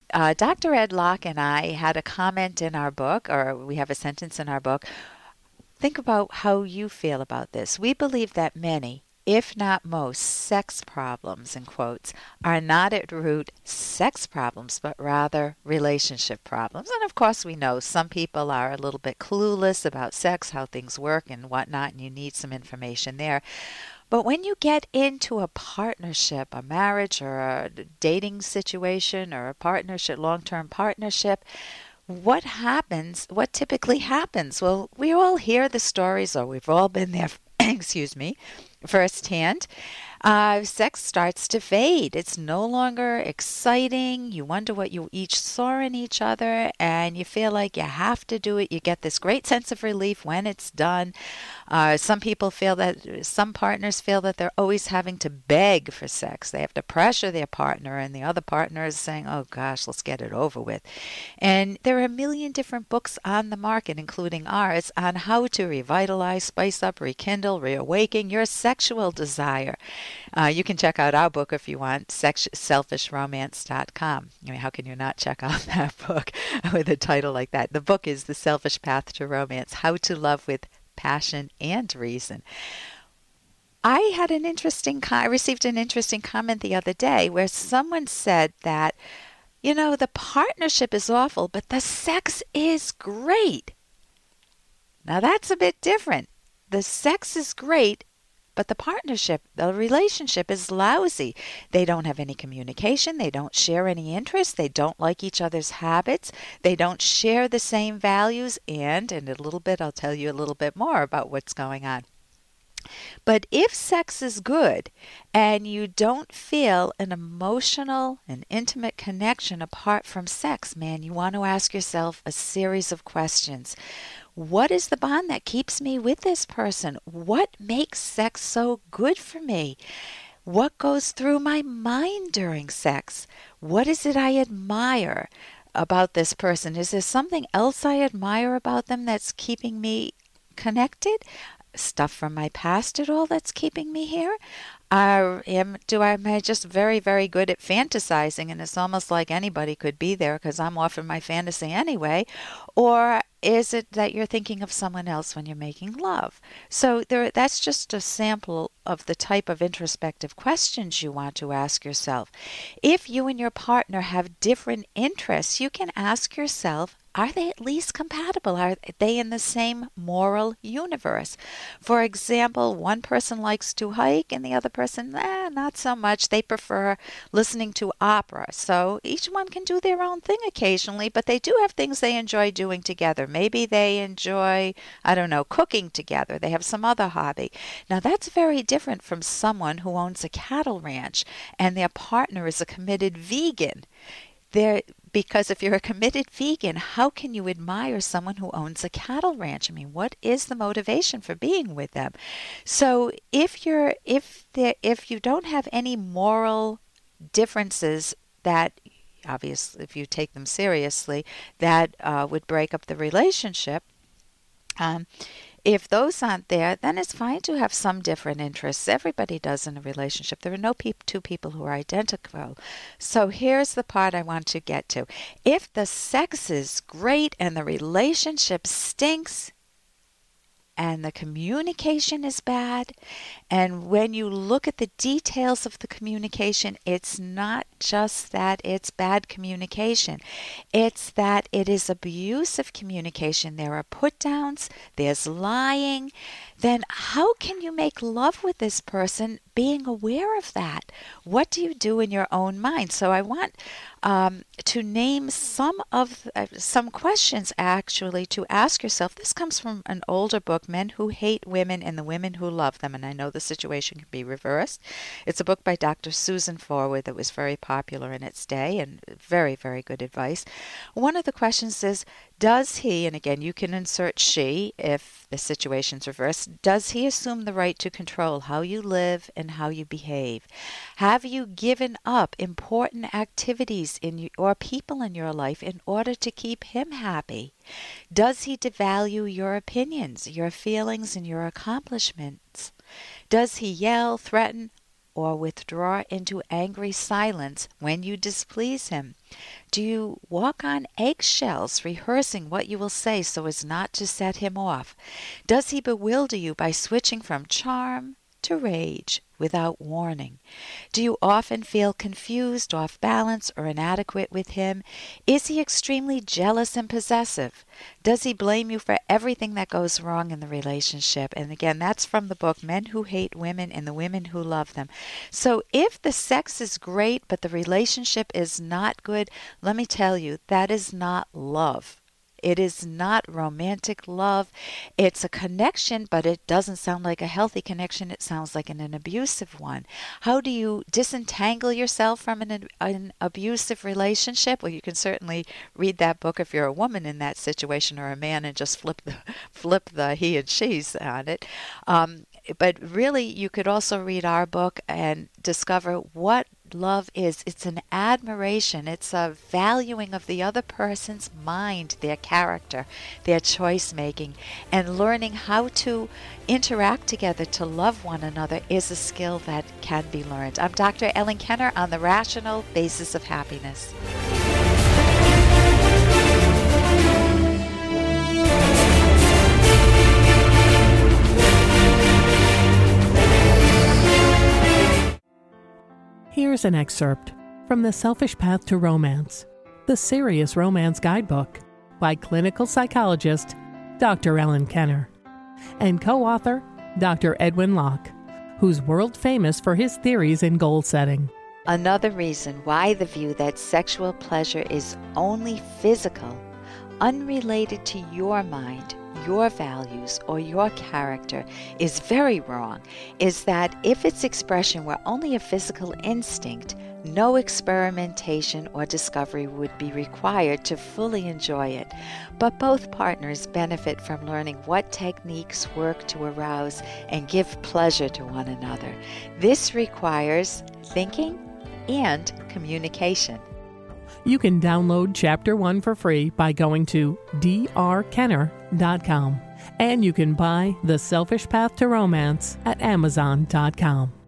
Dr. Ed Locke and I had a comment in our book, or we have a sentence in our book. Think about how you feel about this. We believe that many, if not most, sex problems, in quotes, are not at root sex problems, but rather relationship problems. And of course, we know some people are a little bit clueless about sex, how things work, and whatnot, and you need some information there. But when you get into a partnership, a marriage, or a dating situation, or a partnership, long term partnership, what happens, what typically happens? Well, we all hear the stories, or we've all been there, excuse me, firsthand. Sex starts to fade. It's no longer exciting. You wonder what you each saw in each other, and you feel like you have to do it. You get this great sense of relief when it's done. Some partners feel that they're always having to beg for sex. They have to pressure their partner, and the other partner is saying, oh gosh, let's get it over with. And there are a million different books on the market, including ours, on how to revitalize, spice up, rekindle, reawaken your sexual desire. You can check out our book if you want, selfishromance.com. I mean, how can you not check out that book with a title like that? The book is The Selfish Path to Romance, How to Love with Passion and Reason. I received an interesting comment the other day where someone said that, the partnership is awful, but the sex is great. Now that's a bit different. The sex is great, but the relationship is lousy. They don't have any communication. They don't share any interests. They don't like each other's habits. They don't share the same values. And in a little bit, I'll tell you a little bit more about what's going on. But if sex is good and you don't feel an emotional and intimate connection apart from sex, man, you want to ask yourself a series of questions. What is the bond that keeps me with this person? What makes sex so good for me? What goes through my mind during sex? What is it I admire about this person? Is there something else I admire about them that's keeping me connected? Stuff from my past at all that's keeping me here? Am I just very, very good at fantasizing, and it's almost like anybody could be there because I'm off in my fantasy anyway? Or is it that you're thinking of someone else when you're making love? So that's just a sample of the type of introspective questions you want to ask yourself. If you and your partner have different interests, you can ask yourself, are they at least compatible? Are they in the same moral universe? For example, one person likes to hike and the other person, not so much. They prefer listening to opera. So each one can do their own thing occasionally, but they do have things they enjoy doing together. Maybe they enjoy, cooking together. They have some other hobby. Now that's very different from someone who owns a cattle ranch and their partner is a committed vegan. Because if you're a committed vegan, how can you admire someone who owns a cattle ranch? I mean, what is the motivation for being with them? So if you don't have any moral differences that, obviously, if you take them seriously, that would break up the relationship. If those aren't there, then it's fine to have some different interests. Everybody does in a relationship. There are no two people who are identical. So here's the part I want to get to. If the sex is great and the relationship stinks, and the communication is bad, and when you look at the details of the communication, it's not just that it's bad communication. It's that it is abusive communication. There are put-downs, there's lying. Then how can you make love with this person being aware of that? What do you do in your own mind? So I want to name some questions actually to ask yourself. This comes from an older book, Men Who Hate Women and the Women Who Love Them, and I know the situation can be reversed. It's a book by Dr. Susan Forward that was very popular in its day and very, very good advice. One of the questions is, does he, and again you can insert she if the situation's reversed, does he assume the right to control how you live and how you behave? Have you given up important activities or people in your life in order to keep him happy? Does he devalue your opinions, your feelings, and your accomplishments? Does he yell, threaten, or withdraw into angry silence when you displease him? Do you walk on eggshells, rehearsing what you will say so as not to set him off? Does he bewilder you by switching from charm to rage without warning? Do you often feel confused, off balance, or inadequate with him? Is he extremely jealous and possessive? Does he blame you for everything that goes wrong in the relationship? And again, that's from the book Men Who Hate Women and the Women Who Love Them. So if the sex is great but the relationship is not good, let me tell you, that is not love. It is not romantic love. It's a connection, but it doesn't sound like a healthy connection. It sounds like an abusive one. How do you disentangle yourself from an abusive relationship? Well, you can certainly read that book if you're a woman in that situation, or a man, and just flip the he and she's on it. But really, you could also read our book and discover what love is. It's an admiration. It's a valuing of the other person's mind, their character, their choice making, and learning how to interact together to love one another is a skill that can be learned. I'm Dr. Ellen Kenner on the Rational Basis of Happiness. Here's an excerpt from The Selfish Path to Romance, the Serious Romance Guidebook by clinical psychologist Dr. Ellen Kenner and co-author Dr. Edwin Locke, who's world famous for his theories in goal setting. Another reason why the view that sexual pleasure is only physical, unrelated to your mind, your values, or your character is very wrong is that if its expression were only a physical instinct, no experimentation or discovery would be required to fully enjoy it. But both partners benefit from learning what techniques work to arouse and give pleasure to one another. This requires thinking and communication. You can download Chapter 1 for free by going to drkenner.com. And you can buy The Selfish Path to Romance at amazon.com.